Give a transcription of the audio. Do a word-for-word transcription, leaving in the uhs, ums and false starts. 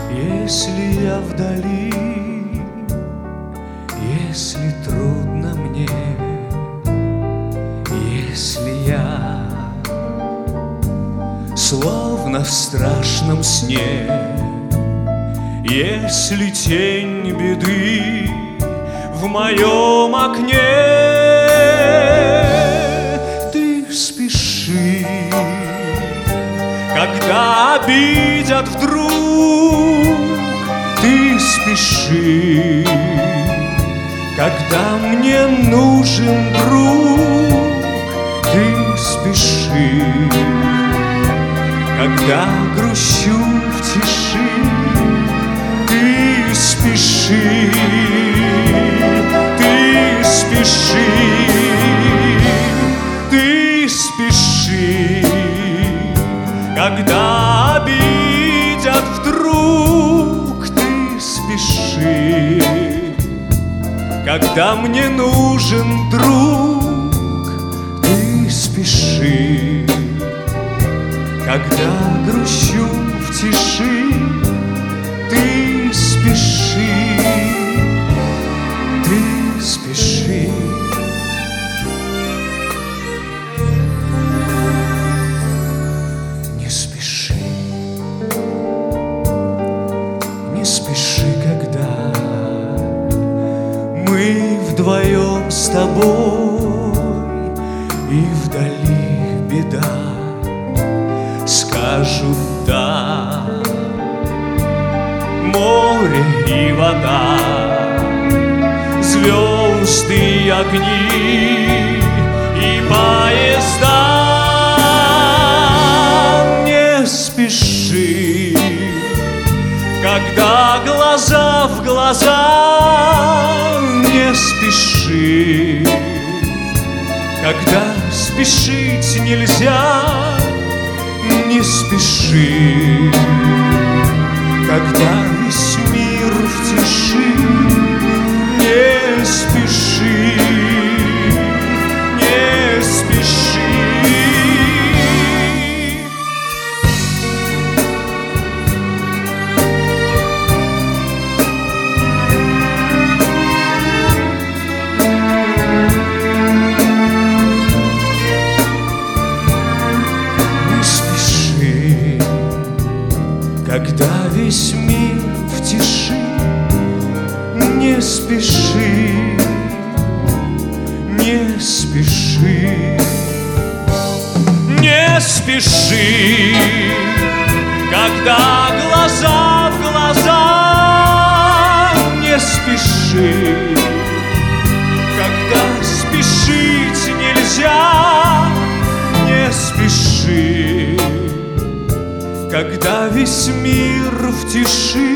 Если я вдали, если трудно мне, если я словно в страшном сне, если тень беды в моем окне, ты спеши, когда обидят вдруг, ты спеши, когда мне нужен друг, ты спеши, когда грущу в тиши, ты спеши, ты спеши, ты спеши, когда обидят вдруг, ты спеши, когда мне нужен друг, ты спеши, когда грущу в тиши, ты спеши, ты спеши. Не спеши, не спеши, когда мы вдвоем с тобой и вдали беда. Скажут да, море и вода, звезды и огни и поезда. Не спеши, когда глаза в глаза, не спеши, когда спешить нельзя. Не спеши, когда весь мир в тиши, не спеши, не спеши. Когда весь мир в тиши, не спеши, не спеши, не спеши, когда глаза в глаза, не спеши, когда спешить нельзя, не спеши, когда весь мир в тиши,